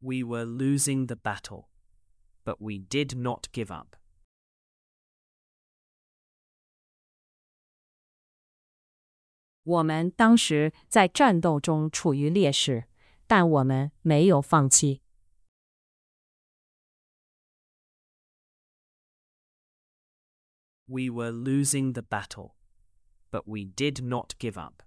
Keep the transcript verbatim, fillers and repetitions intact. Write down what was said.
We were losing the battle, but we did not give up. 我们当时在战斗中处于劣势，但我们没有放弃。 We were losing the battle, but we did not give up.